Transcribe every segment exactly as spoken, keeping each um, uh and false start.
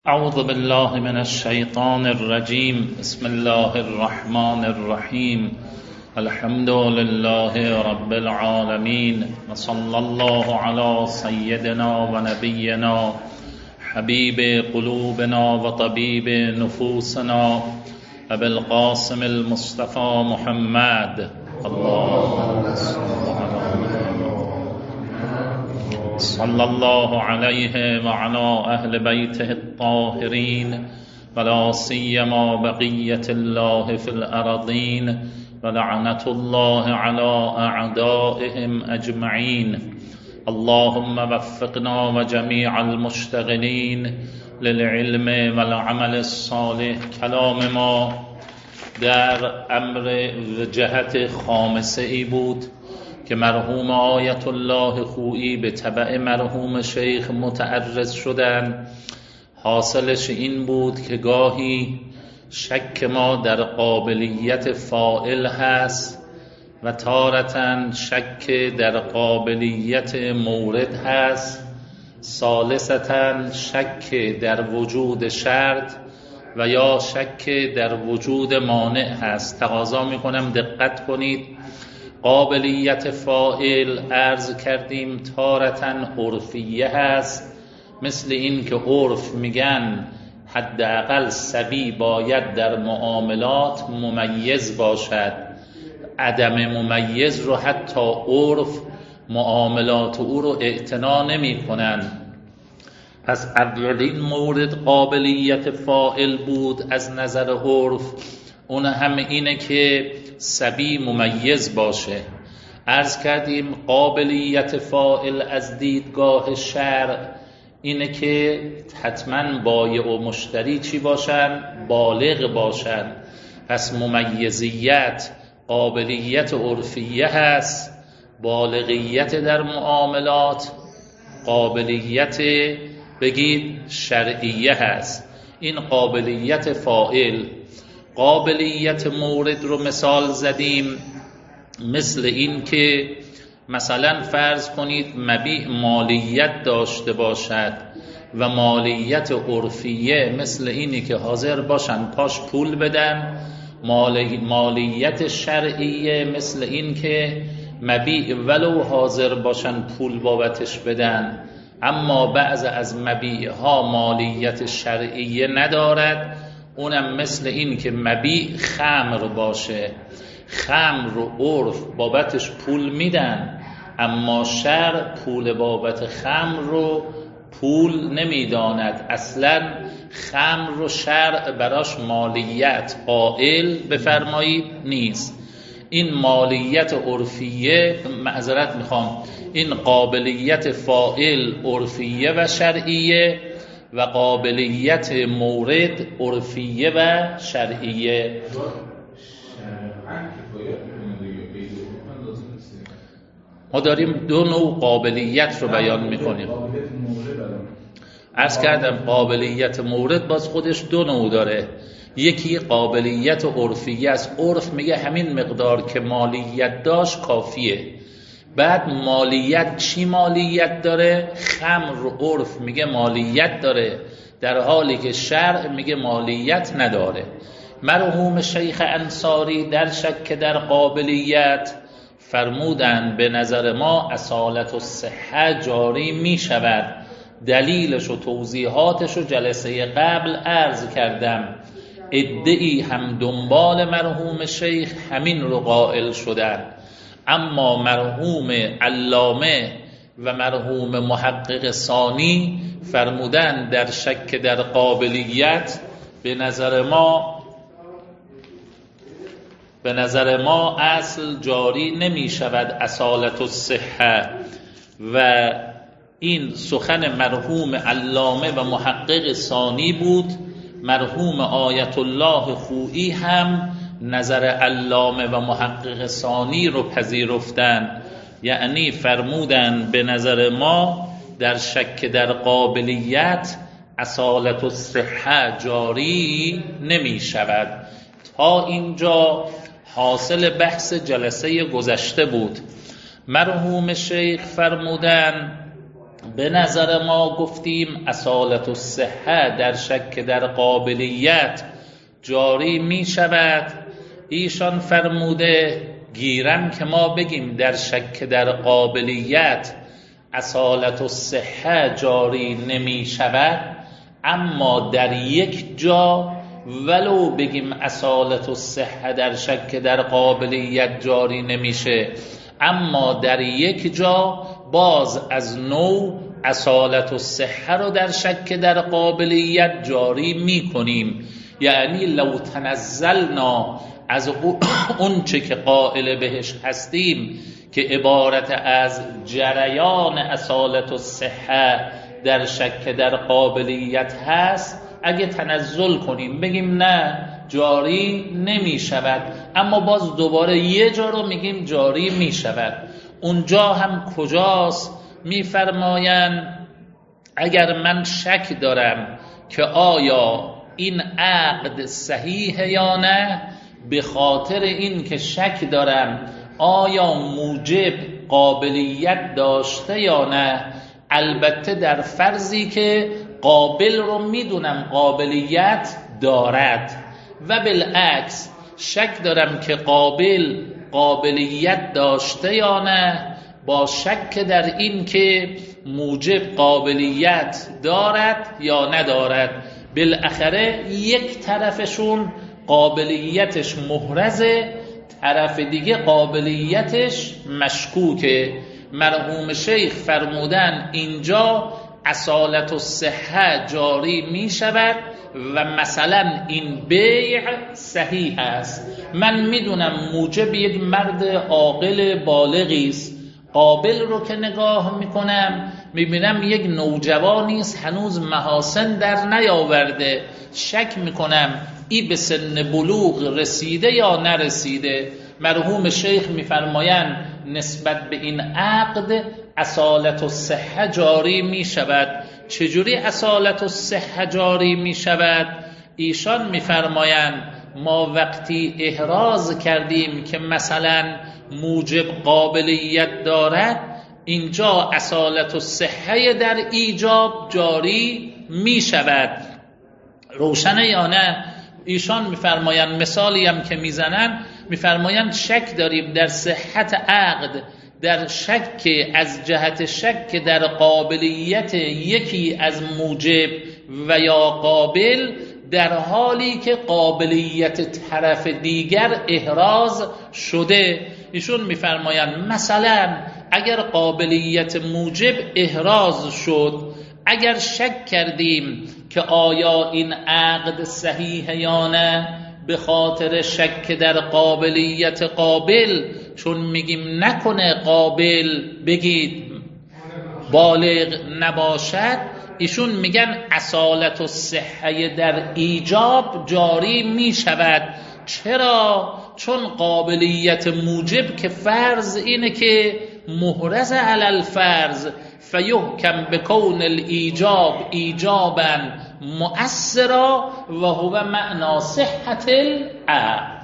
اعوذ بالله من الشیطان الرجیم. بسم الله الرحمن الرحیم. الحمد لله رب العالمین و صلی الله علی سیدنا و نبینا حبیب قلوبنا و طبیب نفوسنا ابی القاسم المصطفى محمد. اللهم صلی الله علیه و علی اهل بیته الطاهرین ولا سیما بقیة الله فی الارضین و لعنة الله علی اعدائهم اجمعین. اللهم وفقنا و جمیع المشتغلین للعلم و العمل الصالح. کلام ما در امر جهت خامسه ای بود که مرحوم آیت الله خویی به تبع مرحوم شیخ متعرض شدن. حاصلش این بود که گاهی شک ما در قابلیت فاعل هست و تارتاً شک در قابلیت مورد هست، ثالثتاً شک در وجود شرط و یا شک در وجود مانع هست. تقاضا میکنم دقت کنید. قابلیت فاعل عرض کردیم تارتاً عرفیه هست، مثل این که عرف میگن حداقل صبی باید در معاملات ممیز باشد. عدم ممیز رو حتی عرف معاملات او رو اعتنا نمی کنن. پس اولین مورد قابلیت فاعل بود از نظر عرف، اون هم اینه که صبی ممیز باشه. عرض کردیم قابلیت فاعل از دیدگاه شرع اینه که حتما بایع و مشتری چی باشن؟ بالغ باشن. پس ممیزیت قابلیت عرفیه هست، بالغیت در معاملات قابلیت بگید شرعیه هست. این قابلیت فاعل. قابلیت مورد رو مثال زدیم، مثل این که مثلا فرض کنید مبیع مالیت داشته باشد و مالیت عرفیه مثل اینی که حاضر باشن پاش پول بدن. مالی مالیت شرعیه مثل این که مبیع ولو حاضر باشن پول بابتش بدن، اما بعض از مبیع ها مالیت شرعیه ندارد. اونم مثل این که مبیع خمر باشه، خمر رو عرف بابتش پول میدن اما شرع پول بابت خمر رو پول نمیداند. اصلا خمر رو شرع براش مالیت قائل بفرمایید نیست. این مالیت عرفیه، معذرت میخوام، این قابلیت فاعل عرفیه و شرعیه و قابلیت مورد عرفیه و شرعیه. ما داریم دو نوع قابلیت رو بیان میکنیم. عرض کردم قابلیت مورد باز خودش دو نوع داره. یکی قابلیت عرفیه است، عرف میگه همین مقدار که مالیت داشت کافیه. بعد مالیت چی مالیت داره؟ خمر رو عرف میگه مالیت داره، در حالی که شرع میگه مالیت نداره. مرحوم شیخ انصاری در شک در قابلیت فرمودن به نظر ما اصالت الصحه جاری میشود. دلیلش و توضیحاتش و جلسه قبل عرض کردم. ادعی هم دنبال مرحوم شیخ همین رو قائل شدن، اما مرحوم علامه و مرحوم محقق ثانی فرمودن در شک در قابلیت به نظر ما به نظر ما اصل جاری نمی شود اصالت الصحه. و این سخن مرحوم علامه و محقق ثانی بود. مرحوم آیت الله خویی هم نظر علامه و محقق ثانی رو پذیرفتن، یعنی فرمودن به نظر ما در شک در قابلیت اصالت الصحه جاری نمی شود. تا اینجا حاصل بحث جلسه گذشته بود. مرحوم شیخ فرمودن به نظر ما گفتیم اصالت الصحه در شک در قابلیت جاری می شود. ایشان فرموده گیرم که ما بگیم در شک در قابلیت اصالت الصحه جاری نمی شود، اما در یک جا ولو بگیم اصالت الصحه در شک در قابلیت جاری نمیشه، اما در یک جا باز از نو اصالت الصحه رو در شک در قابلیت جاری می کنیم. یعنی لو تنزلنا از اون چه که قائل بهش هستیم که عبارت از جریان اصالت الصحه در شک در قابلیت هست، اگه تنزل کنیم بگیم نه جاری نمی شود، اما باز دوباره یه جا رو میگیم جاری می شود. اونجا هم کجاست؟ میفرمایند اگر من شک دارم که آیا این عقد صحیح یا نه، به خاطر این که شک دارم آیا موجب قابلیت داشته یا نه، البته در فرضی که قابل رو میدونم قابلیت دارد، و بالعکس شک دارم که قابل قابلیت داشته یا نه، با شک در این که موجب قابلیت دارد یا ندارد، بالاخره یک طرفشون قابلیتش محرزه، طرف دیگه قابلیتش مشکوکه. مرحوم شیخ فرمودن اینجا اصالت الصحه جاری می شود و مثلا این بیع صحیح است. من میدونم موجب یک مرد عاقل بالغی است، قابل رو که نگاه میکنم میبینم یک نوجوانی است هنوز محاسن در نیاورده، شک میکنم ای به سن بلوغ رسیده یا نرسیده. مرحوم شیخ میفرمایند نسبت به این عقد اصالت الصحه جاری می شود. چجوری اصالت الصحه جاری می شود؟ ایشان میفرمایند ما وقتی احراز کردیم که مثلا موجب قابلیت دارد، اینجا اصالت الصحه در ایجاب جاری می شود. روشنه یا نه؟ ایشان میفرمایند مثالی هم که میزنن میفرمایند شک داریم در صحت عقد، در شک از جهت شک در قابلیت یکی از موجب و یا قابل، در حالی که قابلیت طرف دیگر احراز شده. ایشون میفرمایند مثلا اگر قابلیت موجب احراز شد، اگر شک کردیم که آیا این عقد صحیح یا نه، به خاطر شک در قابلیت قابل، چون میگیم نکنه قابل بگید بالغ نباشد، ایشون میگن اصالت الصحه در ایجاب جاری میشود. چرا؟ چون قابلیت موجب که فرض اینه که محرز علی الفرض، فیحکم بکون الایجاب ایجابا مؤثرا و هو معنا صحت العقد.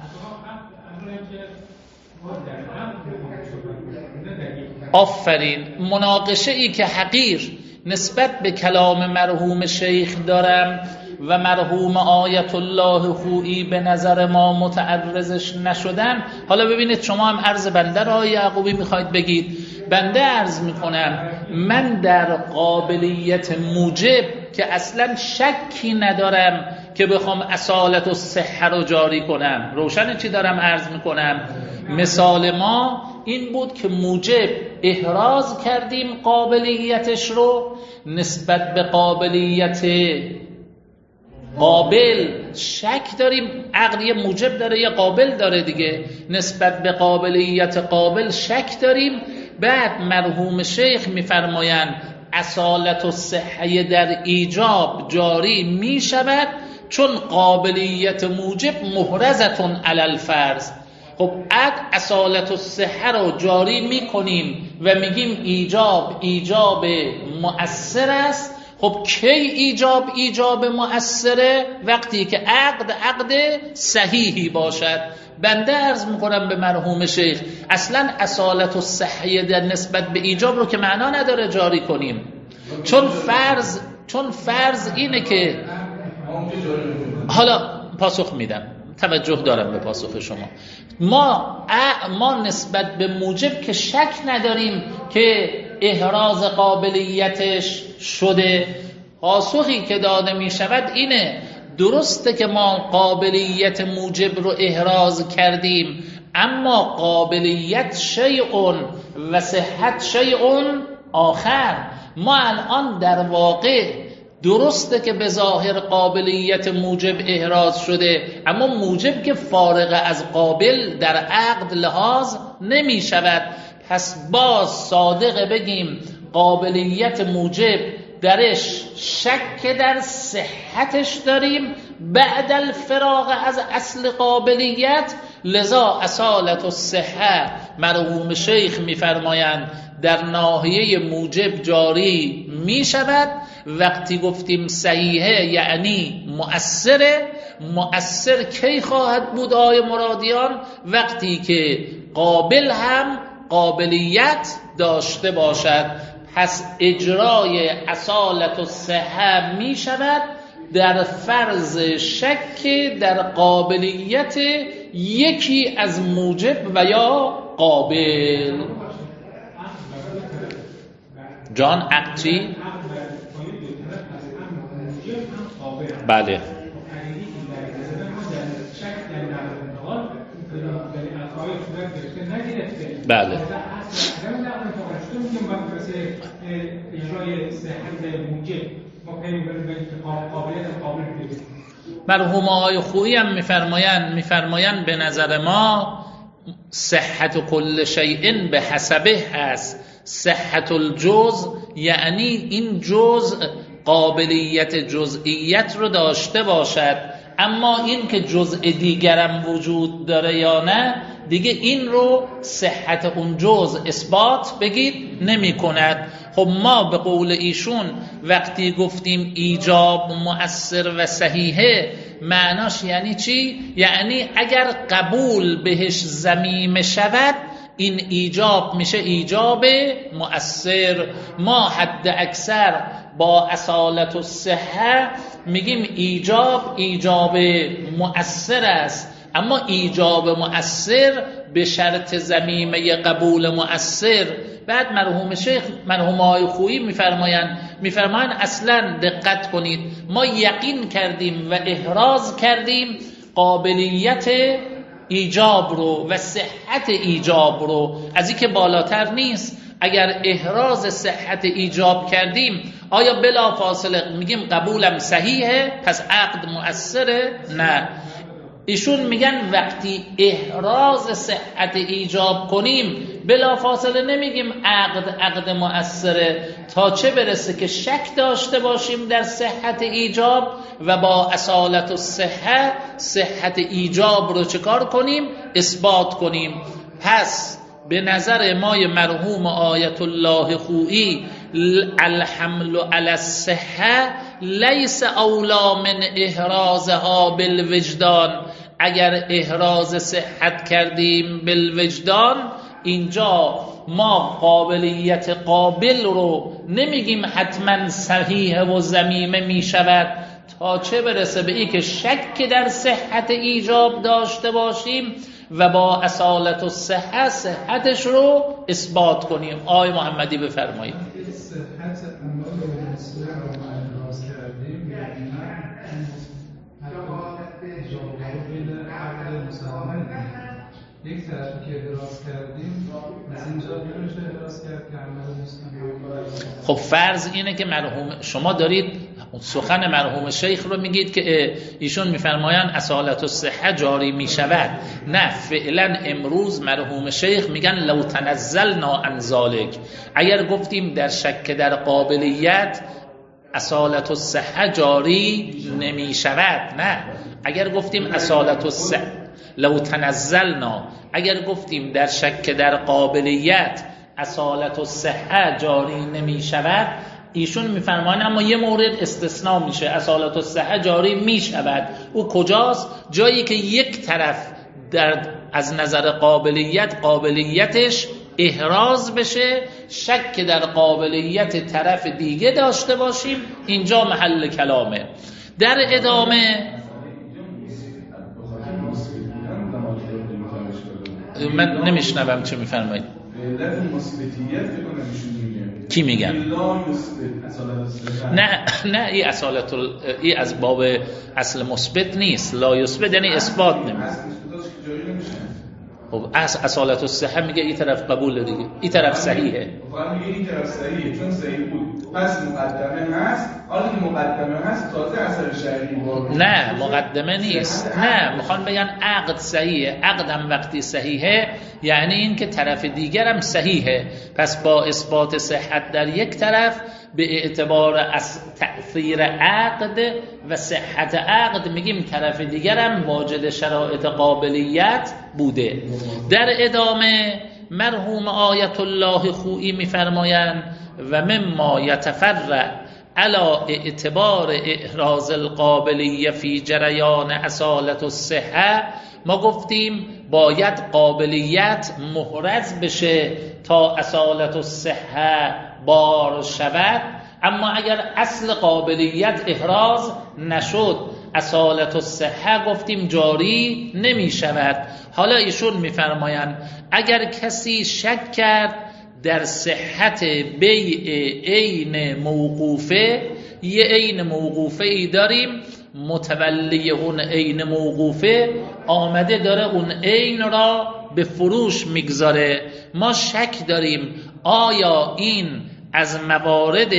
آفرین. مناقشه ای که حقیر نسبت به کلام مرحوم شیخ دارم و مرحوم آیت الله خویی به نظر ما متعرضش نشدن. حالا ببینید شما هم عرض بنده را یعقوبی میخواید بگید، بنده عرض میکنم من در قابلیت موجب که اصلا شکی ندارم که بخوام اصالت الصحه رو جاری کنم. روشن چی دارم عرض میکنم؟ مثال ما این بود که موجب احراز کردیم قابلیتش رو، نسبت به قابلیت قابل شک داریم. عقل یه موجب داره یه قابل داره دیگه، نسبت به قابلیت قابل شک داریم. بعد مرحوم شیخ میفرمایند اصالت الصحه در ایجاب جاری می شود چون قابلیت موجب محرزتون علی الفرض. خب عقل اصالت الصحه رو جاری می کنیم و میگیم ایجاب ایجاب مؤثر است. خب کی ایجاب ایجاب مؤثره؟ وقتی که عقد عقد صحیحی باشد. بنده عرض میکنم به مرحوم شیخ اصلا اصالت الصحه در نسبت به ایجاب رو که معنا نداره جاری کنیم. چون فرض چون فرض اینه که حالا پاسخ میدم، توجه دارم به پاسخ شما. ما ما نسبت به موجب که شک نداریم که احراز قابلیتش شده. پاسخی که داده می شود اینه درسته که ما قابلیت موجب رو احراز کردیم، اما قابلیت شیء و صحت شیء آخر. ما الان در واقع درسته که به ظاهر قابلیت موجب احراز شده، اما موجب که فارغ از قابل در عقد لحاظ نمی شود. پس باز صادقه بگیم قابلیت موجب درش شک در صحتش داریم بعد الفراغ از اصل قابلیت. لذا اصالت الصحه مرحوم شیخ میفرمایند در ناحیه موجب جاری می شود. وقتی گفتیم صحیحه یعنی مؤثره. مؤثر کی خواهد بود آی مرادیان؟ وقتی که قابل هم قابلیت داشته باشد. پس اجرای اصالت الصحه می شود در فرض شک در قابلیت یکی از موجب و یا قابل. جان عقد چی؟ بله بله مرحوم آقای خویی هم میفرمایند میفرمایند به نظر ما صحت کل شیء به حسبه هست. صحت الجزء یعنی این جزء قابلیت جزئیت رو داشته باشد، اما این که جزء دیگرم وجود داره یا نه دیگه این رو صحت اون جزء اثبات بگید نمی کند. خب ما به قول ایشون وقتی گفتیم ایجاب مؤثر و صحیحه معناش یعنی چی؟ یعنی اگر قبول بهش ضمیمه شود این ایجاب میشه ایجاب مؤثر. ما حد اکثر با اصالت الصحه میگیم ایجاب ایجاب مؤثر است، اما ایجاب مؤثر به شرط ضمیمه قبول مؤثر. بعد مرحوم شیخ مرحوم آقای خویی میفرمایند میفرمایند اصلا دقت کنید ما یقین کردیم و احراز کردیم قابلیت ایجاب رو و صحت ایجاب رو، از این که بالاتر نیست. اگر احراز صحت ایجاب کردیم آیا بلا فاصله میگیم قبولم صحیحه پس عقد مؤثره؟ نه. ایشون میگن وقتی احراز صحت ایجاب کنیم بلا فاصله نمیگیم عقد عقد مؤثره، تا چه برسه که شک داشته باشیم در صحت ایجاب و با اصالت الصحه صحت ایجاب رو چکار کنیم؟ اثبات کنیم. پس به نظر مای مرحوم آیت الله خویی الحمل علی الصحه لیس اولا من احرازها بالوجدان. اگر احراز صحت کردیم بالوجدان اینجا ما قابلیت قابل رو نمیگیم حتما صحیح و ضمیمه می شود، تا چه برسه به این که شک در صحت ایجاب داشته باشیم و با اصالت و صحت صحتش رو اثبات کنیم. آقای محمدی بفرمایید. صحت عمل مؤثر رو احراز کردیم یعنی یک طرفی که احراز کردیم از اینجا میشه احراز کرد که عمل مسلم. خب فرض اینه که مرحوم شما دارید سخن مرحوم شیخ رو میگید که ایشون میفرمایند اصالت الصحه جاری میشود. نه، فعلا امروز مرحوم شیخ میگن لو تنزلنا عن ذلک، اگر گفتیم در شک در قابلیت اصالت الصحه جاری نمیشود. نه، اگر گفتیم اصالت الصحه لو تنزلنا، اگر گفتیم در شک در قابلیت اصالت الصحه جاری نمی شود، ایشون میفرمایند اما یه مورد استثناء میشه، اصالت الصحه جاری می شود. او کجاست؟ جایی که یک طرف در از نظر قابلیت قابلیتش احراز بشه شک در قابلیت طرف دیگه داشته باشیم، اینجا محل کلامه. در ادامه من نمیشنوم چه میفرمایید. علت مثبتیت بکنه میگه کی میگن؟ نه نه این اصالت ال... این از باب اصل مثبت نیست. لا یثبت یعنی اثبات نمیشه. خب از اصالت الصحه میگه این طرف قبول دیگه، این طرف صحیحه. فقط میگه این طرف صحیحه چون صحیح بود، پس مقدمه هست. حالا که مقدمه هست تازه اثر شرعی بود. نه مقدمه نیست، نه میخوان بگن عقد صحیحه. عقد هم وقتی صحیحه یعنی این که طرف دیگر هم صحیحه، پس با اثبات صحت در یک طرف به اعتبار از تأثیر عقد و صحت عقد میگیم طرف دیگر هم واجد شرایط قابلیت بوده. در ادامه مرحوم آیت الله خویی میفرمایند و مما یتفرع علی اعتبار احراز القابلیه فی جریان اصالت الصحه، ما گفتیم باید قابلیت محرز بشه تا اصالت الصحه بار شود، اما اگر اصل قابلیت احراز نشد اصالت الصحه گفتیم جاری نمی شود. حالا ایشون میفرمایند اگر کسی شک کرد در صحت بیع عین موقوفه، یه عین موقوفه ای داریم متولی اون عین موقوفه آمده داره اون عین را به فروش میگذاره، ما شک داریم آیا این از موارد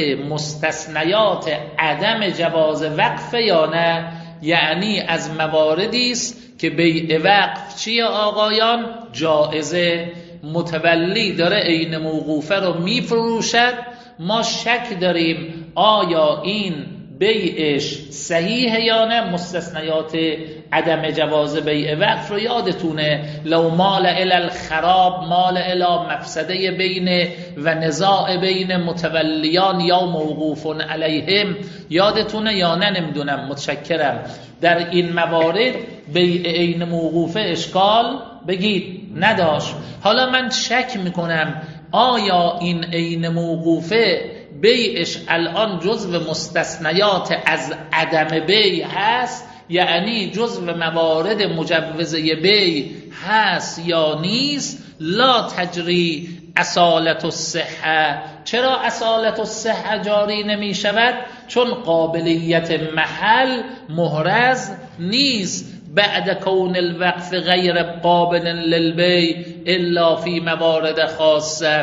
مستثنیات عدم جواز وقف یا نه، یعنی از مواردی است که بیع وقف چیه آقایان؟ جائزه. متولی داره عین موقوفه رو میفروشد، ما شک داریم آیا این بیعش صحیحه یا نه. مستثنیات عدم جواز بیع وقف رو یادتونه، لو مال الی الخراب مال الی مفسده بین و نزاع بین متولیان یا موقوف علیهم، یادتونه یا نه نمیدونم، متشکرم. در این موارد بیع عین موقوفه اشکال بگید نداشت. حالا من شک میکنم آیا این عین موقوفه بیعش الان جزو مستثنیات از عدم بیع هست، یعنی جزو موارد مجوزه بیع هست یا نیست؟ لا تجری اصالت الصحه. چرا اصالت الصحه جاری نمی شود؟ چون قابلیت محل محرز نیست. بعد کون الوقف غیر قابل للبیع الا فی موارد خاصه.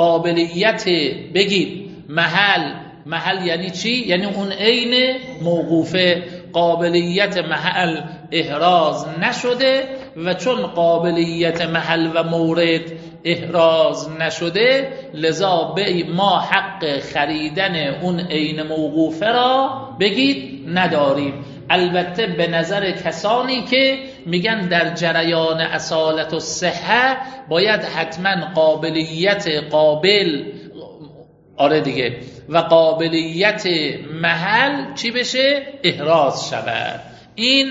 قابلیت بگید محل، محل یعنی چی؟ یعنی اون عین موقوفه قابلیت محل احراز نشده و چون قابلیت محل و مورد احراز نشده لذا بیع ما حق خریدن اون عین موقوفه را بگید نداریم. البته به نظر کسانی که میگن در جریان اصالت الصحه باید حتما قابلیت قابل آره دیگه و قابلیت محل چی بشه؟ احراز شود. این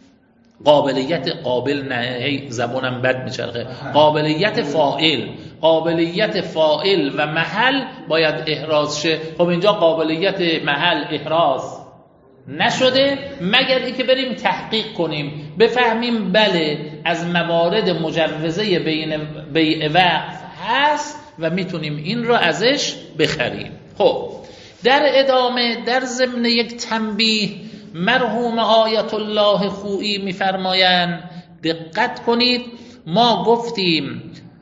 قابلیت قابل نه، زبانم بد میچرخه، قابلیت فاعل، قابلیت فاعل و محل باید احراز شه. خب اینجا قابلیت محل احراز نشده مگر اینکه بریم تحقیق کنیم بفهمیم بله از موارد مجوزه بین بیع وقف هست و میتونیم این رو ازش بخریم. خب در ادامه در ضمن یک تنبیه مرحوم آیت الله خویی میفرمایند دقت کنید، ما گفتیم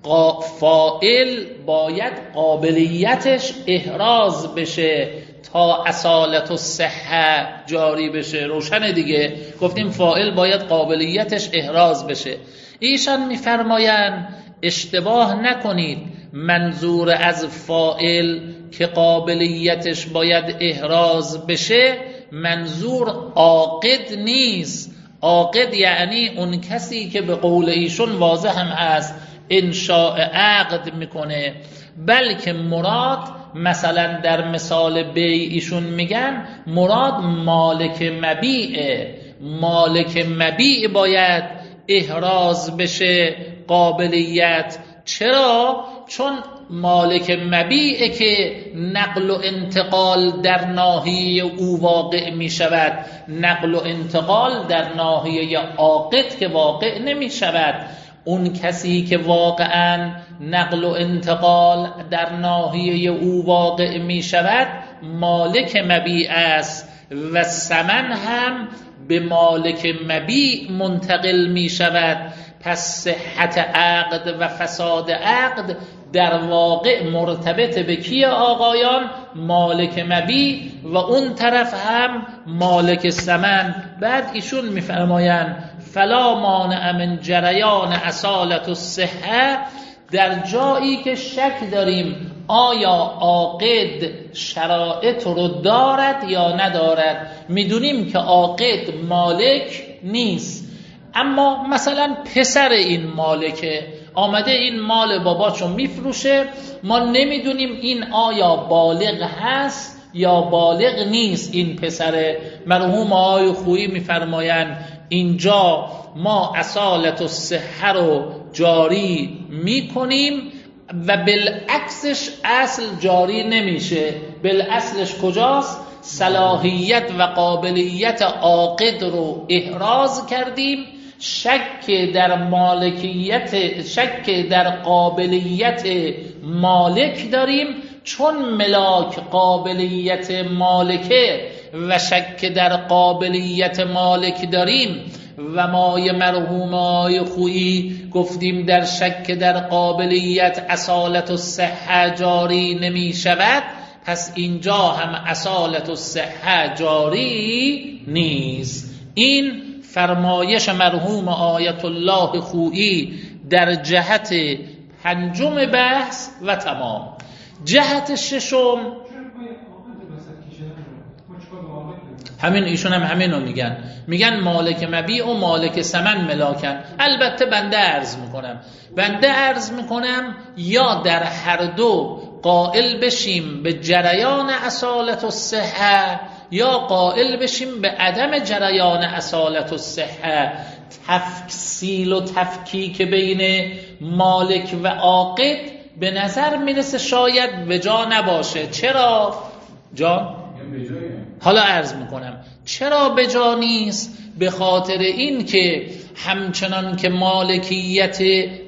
فاعل باید قابلیتش احراز بشه تا اصالت الصحه جاری بشه. روشن دیگه، گفتیم فاعل باید قابلیتش احراز بشه. ایشان میفرمایند اشتباه نکنید، منظور از فاعل که قابلیتش باید احراز بشه منظور عاقد نیست. عاقد یعنی اون کسی که به قول ایشون واضح هم هست انشاء عقد میکنه، بلکه مراد مثلا در مثال بیع ایشون میگن مراد مالک مبیعه. مالک مبیع باید احراز بشه قابلیت. چرا؟ چون مالک مبیعه که نقل و انتقال در ناحیه او واقع می شود، نقل و انتقال در ناحیه عاقد که واقع نمی شود. اون کسی که واقعا نقل و انتقال در ناحیه او واقع می شود مالک مبیع است و ثمن هم به مالک مبیع منتقل می شود. پس صحت عقد و فساد عقد در واقع مرتبط به کیه آقایان؟ مالک مبیع و اون طرف هم مالک ثمن. بعد ایشون میفرمایند فلا مانع من جریان اصالت الصحه، در جایی که شک داریم آیا عاقد شرایط رو دارد یا ندارد. میدونیم که عاقد مالک نیست، اما مثلا پسر این مالکه آمده این مال باباشو میفروشه، ما نمیدونیم این آیا بالغ هست یا بالغ نیست. این پسر مرحوم آقای خویی میفرمایند اینجا ما اصالت الصحه رو جاری میکنیم و بالعکسش اصل جاری نمیشه. بالاصلش کجاست؟ صلاحیت و قابلیت عاقد رو احراز کردیم، شک در مالکیت، شک در قابلیت مالک داریم. چون ملاک قابلیت مالکه و شک در قابلیت مالک داریم و مای مرحوم آی خویی گفتیم در شک در قابلیت اصالت الصحه جاری نمی شود، پس اینجا هم اصالت الصحه جاری نیست. این فرمایش مرحوم آیت الله خویی در جهت پنجم بحث و تمام. جهت ششم همین ایشون هم همین رو میگن، میگن مالک مبیع و مالک ثمن ملاکن. البته بنده عرض میکنم بنده عرض میکنم یا در هر دو قائل بشیم به جریان اصالت الصحه یا قائل بشیم به عدم جریان اصالت الصحه. تفصیل و تفکیک بین مالک و عاقد به نظر میرسه شاید به جا نباشه. چرا؟ جان؟ حالا عرض میکنم چرا به جا نیست. به خاطر این که همچنان که مالکیت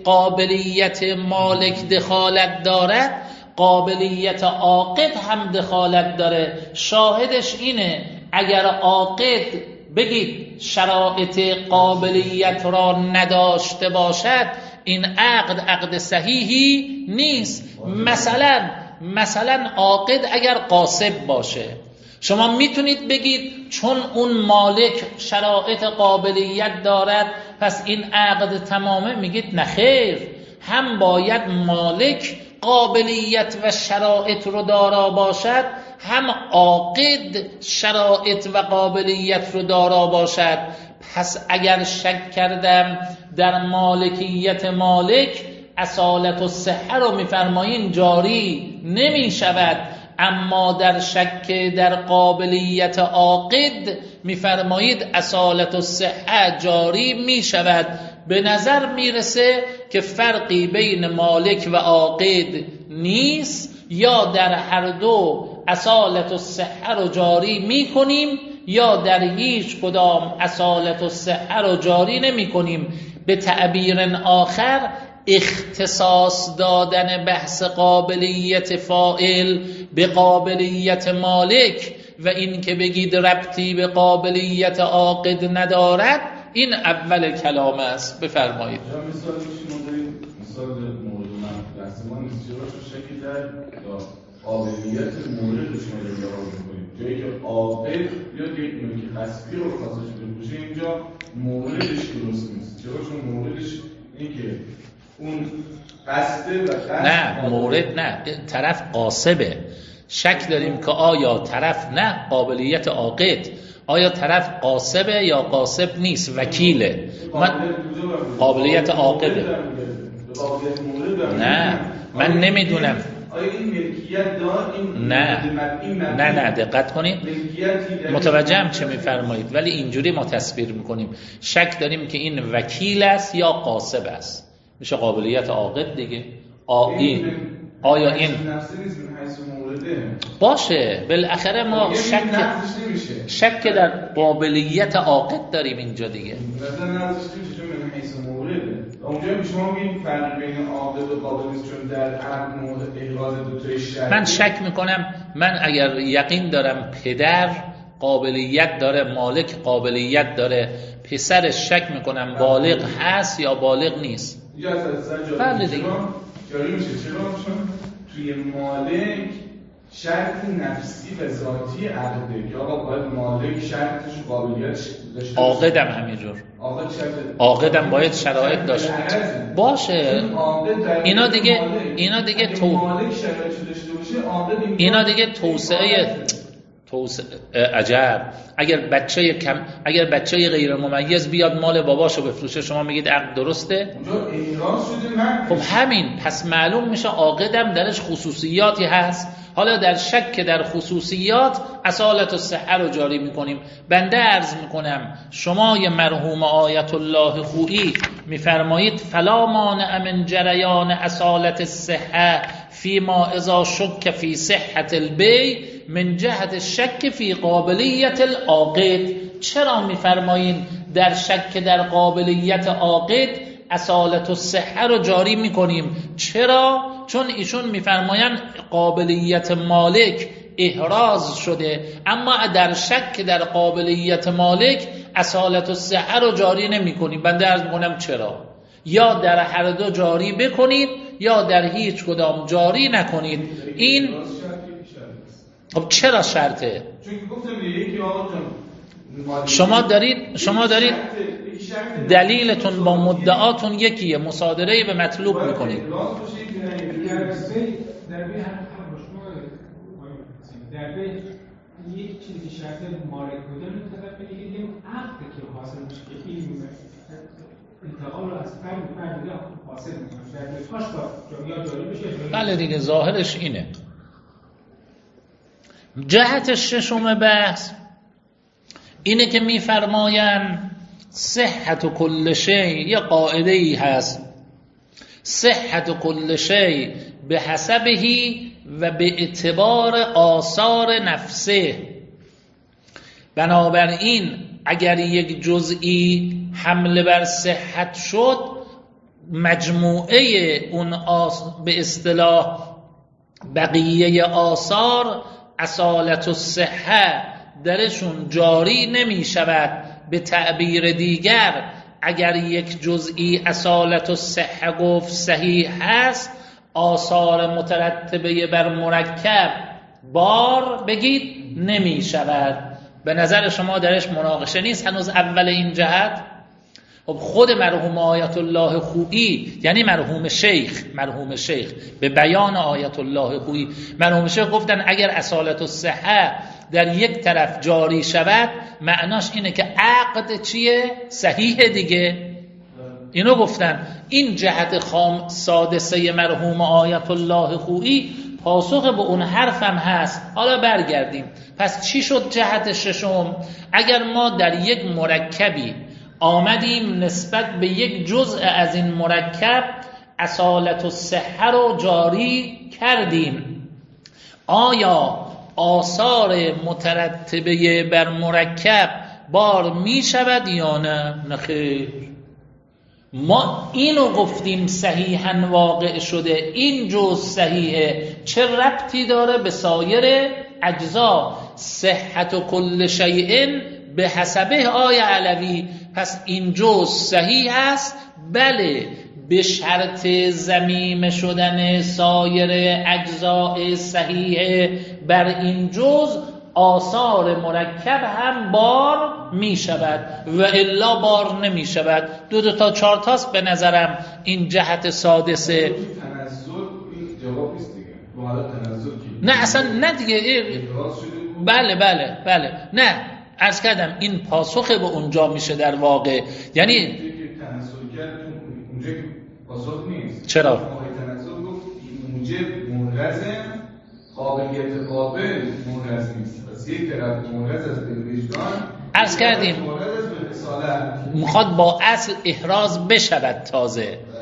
قابلیت مالک دخالت دارد، قابلیت عاقد هم دخالت داره. شاهدش اینه اگر عاقد بگید شرایط قابلیت را نداشته باشد این عقد عقد صحیحی نیست. مثلا مثلا عاقد اگر قاصب باشه شما میتونید بگید چون اون مالک شرایط قابلیت دارد پس این عقد تمامه. میگید نخیر، هم باید مالک قابلیت و شرایط رو دارا باشد، هم عاقد شرایط و قابلیت رو دارا باشد. پس اگر شک کردم در مالکیت مالک، اصالت الصحه رو میفرمایین جاری نمی شود، اما در شک در قابلیت عاقد میفرمایید اصالت الصحه جاری می شود. به نظر میرسه که فرقی بین مالک و عاقد نیست، یا در هر دو اصالت الصحه رو جاری می کنیم یا در هیچ کدام اصالت الصحه رو جاری نمی کنیم. به تعبیر آخر اختصاص دادن بحث قابلیت فاعل به قابلیت مالک و این که بگید ربطی به قابلیت عاقد ندارد، این اول کلام است. بفرمایید. مثال مثال مورد من دست ما نیست، چرا شکل در قابلیت موردش ما رو لحاظ کنیم. جایی که عاقد بیاد یک ملک کسبی رو خاصش بپوشه، اینجا موردش درست نیست. چرا؟ چون موردش این که اون قصده و قصد نه مورد نه، طرف قاصبه. شک داریم که آیا طرف نه قابلیت عاقد، آیا طرف قاصبه یا قاصب نیست، وکیله. من قابلیت عاقده. نه من نمیدونم. آیا این ملکیت دار این نه نه نه دقت کنید، متوجهم چه میفرمایید، ولی اینجوری ما تصویر میکنیم شک داریم که این وکیل است یا قاصب است، میشه قابلیت عاقد دیگه. آ این آیا این نفسی نیست من حیث مورده باشه؟ بالاخره ما شک شک در قابلیت عاقد داریم اینجا دیگه. مثلا نفسش نمیشه چون من حیث مورده. اونجا به شما میگیم فرق بین عاقد و قابل نیست چون در عقد مورد احراز دو تای شرطی. من شک میکنم، من اگر یقین دارم پدر قابلیت داره، مالک قابلیت داره، پسرش شک میکنم بالغ هست یا بالغ نیست. اینجا اصلا بله دیگه جاری میشه. چرا؟ چون توی مالک شرط نفسی و ذاتی عقده که آقا باید مالک شرطش و قابلیت داشته. عاقدم همینجور. عاقد شرط عاقدم باید شرایط داشته باشه. اینا دیگه اینا دیگه تو مالک شرایطش داشته باشه عاقد اینا دیگه توسعه توسعه عجب. اگر بچه کم اگر بچه غیر ممیز بیاد مال باباشو بفروشه شما میگید عقد درسته؟ اونجا احراز شده. من خب همین، پس معلوم میشه عاقدم درش خصوصیاتی هست. حالا در شک در خصوصیات اصالت الصحه رو جاری میکنیم. بنده عرض میکنم شما مرحوم آیت الله خویی میفرمایید فلا مانع من جریان اصالت الصحه فيما اذا شك في صحة البيع من جهت الشك في قابلیت العاقد. چرا میفرمایید در شک در قابلیت عاقد اصالت الصحه رو جاری میکنیم؟ چرا؟ چون ایشون میفرمایند قابلیت مالک احراز شده، اما در شک در قابلیت مالک اصالت الصحه رو جاری نمیکنیم. بنده عرض میکنم چرا؟ یا در هر دو جاری بکنید یا در هیچ کدام جاری نکنید. این خب چرا شرطه؟ چون گفتم یکی آقا شما دارید شما دارید دلیلتون با مدعاتون یکیه، مصادره به مطلوب میکنید. در به یک چیزی شرط مالک بودن طرف بگیریم عقد که حاصل میشه که این انتقال رو از فرد به فرد دیگه حاصل میکنه. در بهش با یا جاری بشه. بله دیگه ظاهرش اینه. جهت ششم بحث اینه که میفرماین صحت کل شیء، یه قاعده ای هست، صحت کل شیء به حسبهی و به اعتبار آثار نفسه. بنابراین اگر یک جزئی حمله بر صحت شد، مجموعه اون آس... به اصطلاح بقیه آثار اصالت الصحه درشون جاری نمی شود. به تعبیر دیگر اگر یک جزئی اصالت الصحه گفت صحیح هست، آثار مترتبه بر مرکب بار بگید نمی شود. به نظر شما درش مناقشه نیست هنوز اول این جهت؟ خب خود مرحوم آیت الله خویی، یعنی مرحوم شیخ مرحوم شیخ به بیان آیت الله خویی، مرحوم شیخ گفتن اگر اصالت الصحه در یک طرف جاری شود معناش اینه که عقد چیه؟ صحیح دیگه. اینو گفتن. این جهت خام سادسه مرحوم آیت الله خویی پاسخ به اون حرفم هست. حالا برگردیم. پس چی شد جهت ششم؟ اگر ما در یک مرکبی آمدیم نسبت به یک جزء از این مرکب اصالت الصحه رو جاری کردیم، آیا آثار مترتبه بر مرکب بار می شود یا نه؟ نخیر. ما اینو گفتیم صحیحاً واقع شده، این جزء صحیحه، چه ربطی داره به سایر اجزا؟ صحت و کل شیء به حسبه آیه علوی. پس این جزء صحیح است، بله، به شرط ضمیم شدن سایر اجزاء صحیح بر این جزء آثار مرکب هم بار می شود و الا بار نمی شود. دو دو تا چهار تاست به نظرم این جهت سادسه. تنزل جواب نیست دیگه. حالا تنزل نه اصلا نه دیگه. بله بله بله نه عرض کردم این پاسخ به اونجا میشه در واقع. یعنی تنزل کرد اونجا پاسخ نیست. چرا؟ تنزل گفت موجب منقسم، قابلیت قابل منقسم نیست. پس یک طرف منقسم از وجدان عرض کردیم میخواد با اصل احراز بشود تازه.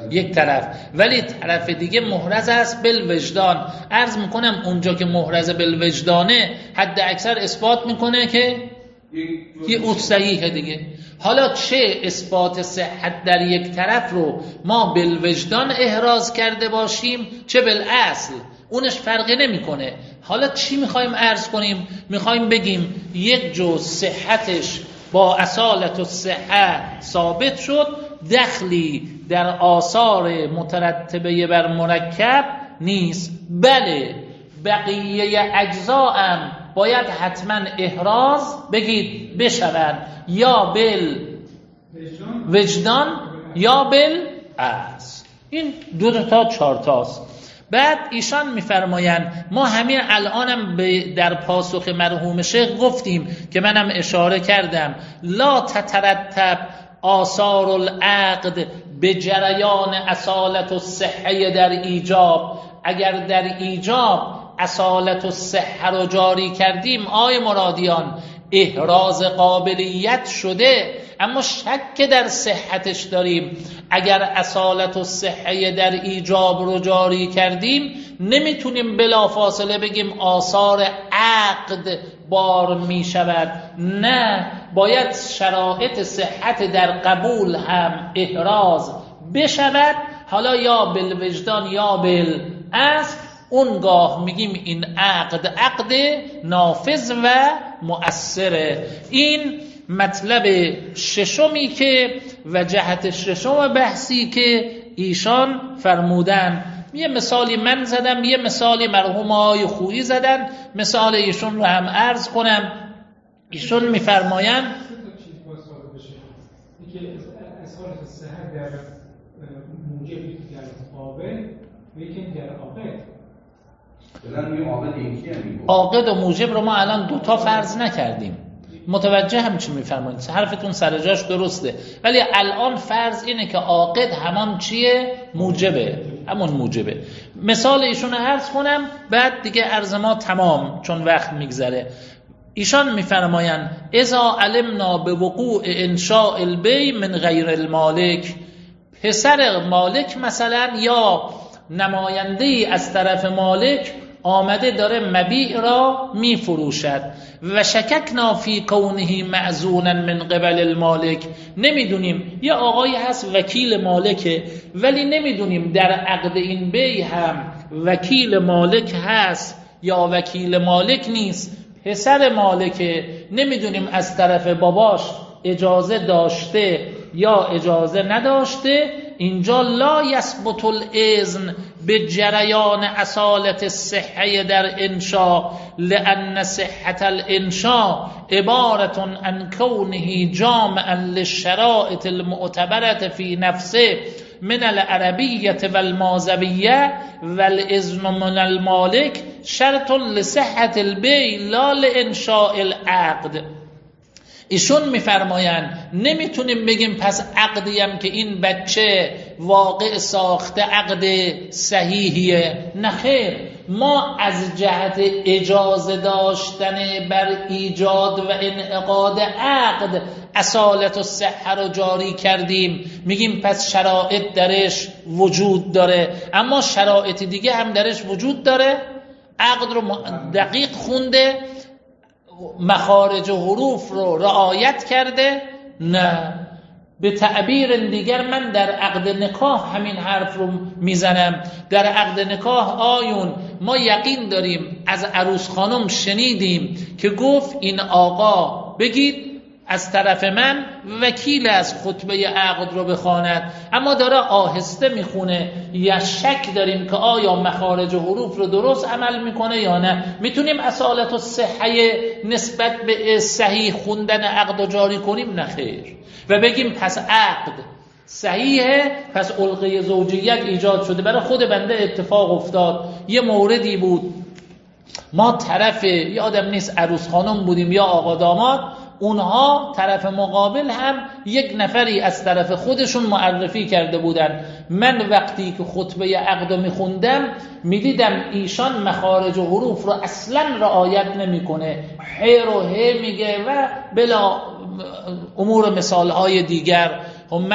یک طرف، ولی طرف دیگه محرز است بالوجدان. عرض میکنم اونجا که محرز بالوجدانه حد اکثر اثبات میکنه که یه اوت صحیحه دیگه. حالا چه اثبات صحت در یک طرف رو ما بالوجدان احراز کرده باشیم چه بالاصل، اونش فرقی نمیکنه. حالا چی میخوایم عرض کنیم؟ میخوایم بگیم یک جز صحتش با اصالت و صحت ثابت شد، دخلی در آثار مترتبه بر مرکب نیست. بله بقیه اجزا هم باید حتما احراز بگید بشوند، یا بال وجدان یا بال اصل. این دو, دو تا چهار تاست. بعد ایشان میفرمایند ما همین الانم در پاسخ مرحوم شیخ گفتیم که منم اشاره کردم، لا تترتب آثار العقد به جریان اصالت و صحه در ایجاب. اگر در ایجاب اصالت و صحه رو جاری کردیم آی مرادیان احراز قابلیت شده، اما شک در صحتش داریم. اگر اصالت و صحه در ایجاب رو جاری کردیم نمیتونیم بلافاصله بگیم آثار عقد بار می شود، نه، باید شرایط صحت در قبول هم احراز بشود، حالا یا بالوجدان یا بالاصل. اونگاه میگیم این عقد عقد نافذ و مؤثره. این مطلب ششمی که و جهت ششم بحثی که ایشان فرمودن. یه مثالی من زدم، یه مثالی مرحوم آقای خویی زدن، مثال ایشون رو هم عرض کنم. ایشون میفرمایند اینکه اصالت صحت در موجب در قابل و یکی در عاقد. عاقد و موجب رو ما الان دوتا فرض نکردیم، متوجه هم چی میفرمایید، حرفتون سر جاش درسته، ولی الان فرض اینه که عاقد همان چیه؟ موجبه، همون موجبه. مثال ایشون رو عرض کنم بعد دیگه عرض ما تمام چون وقت میگذره. ایشان میفرمایند اذا علمنا به وقوع انشاء البی من غیر المالک، پسر مالک مثلا یا نماینده ای از طرف مالک آمده داره مبیع را می فروشد و شککنا فی کونه معزونا من قبل المالک، نمیدونیم یه آقایی هست وکیل مالکه ولی نمیدونیم در عقد این بیع هم وکیل مالک هست یا وکیل مالک نیست، پسر مالکه، نمیدونیم از طرف باباش اجازه داشته یا اجازه نداشته. اینجا لا یثبت الاذن به جریان اصالت الصحه در انشاء، لان صحت الانشاء عبارت عن کونه جامعا للشرائط المعتبرة فی نفسه من العربیة والمازویة والاذن من المالک شرط لصحت البیع لا لانشاء العقد. ایشون میفرمایند نمیتونیم بگیم پس عقدی هم که این بچه واقع ساخته عقد صحیحیه، نه خیر، ما از جهت اجازه داشتن بر ایجاد و انعقاد عقد اصالت و صحه رو جاری کردیم، میگیم پس شرایط درش وجود داره، اما شرایط دیگه هم درش وجود داره. عقد رو دقیق خونده، مخارج و حروف رو رعایت کرده؟ نه. به تعبیر دیگر من در عقد نکاح همین حرف رو میزنم. در عقد نکاح آیون ما یقین داریم، از عروس خانم شنیدیم که گفت این آقا بگید از طرف من وکیل از خطبه عقد رو بخواند، اما داره آهسته میخونه، یا شک داریم که آیا مخارج و حروف رو درست عمل میکنه یا نه. میتونیم اصالت و صحه نسبت به صحیح خوندن عقد رو جاری کنیم؟ نه خیر، و بگیم پس عقد صحیحه، پس علقه زوجیت ایجاد شده. برای خود بنده اتفاق افتاد، یه موردی بود ما طرف یادم نیست عروس خانم بودیم یا آقا داماد، اونها طرف مقابل هم یک نفری از طرف خودشون معرفی کرده بودن. من وقتی که خطبه عقد رو میخوندم میدیدم ایشان مخارج و حروف رو اصلا رعایت نمیکنه، ه و ه میگه و بلا امور مثالهای دیگر. هم من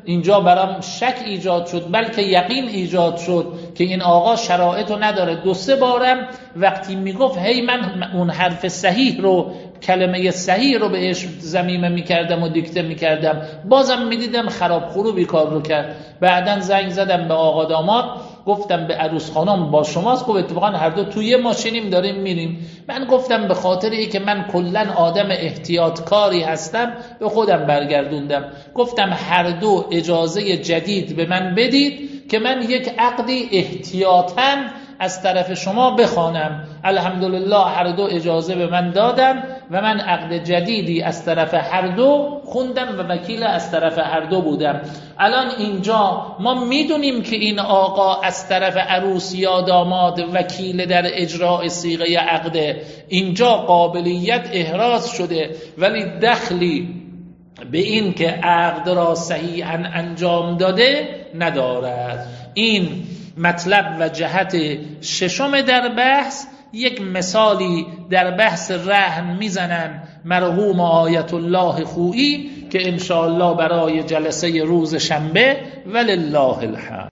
اینجا برام شک ایجاد شد بلکه یقین ایجاد شد که این آقا شرایطو نداره. دو سه بارم وقتی میگفت هی من اون حرف صحیح رو، کلمه صحیح رو بهش ضمیمه میکردم و دیکته میکردم، بازم میدیدم خراب خروبی کار رو کرد. بعدن زنگ زدم به آقا داماد، گفتم به عروس خانم با شماست؟ گفت اتفاقا هر دو توی ماشینیم داریم میریم. من گفتم به خاطر ای که من کلن آدم احتیاطکاری هستم به خودم برگردوندم. گفتم هر دو اجازه جدید به من بدید که من یک عقدی احتیاطاً از طرف شما بخوانم. الحمدلله هر دو اجازه به من دادن و من عقد جدیدی از طرف هر دو خوندم و وکیل از طرف هر دو بودم. الان اینجا ما میدونیم که این آقا از طرف عروس یا داماد وکیل در اجراء صیغه عقد، اینجا قابلیت احراز شده، ولی دخلی به این که عقد را صحیحاً انجام داده ندارد. این مطلب و جهت ششم در بحث. یک مثالی در بحث رهن میزنن مرحوم آیت الله خویی که انشاءالله برای جلسه روز شنبه ولله الحمد.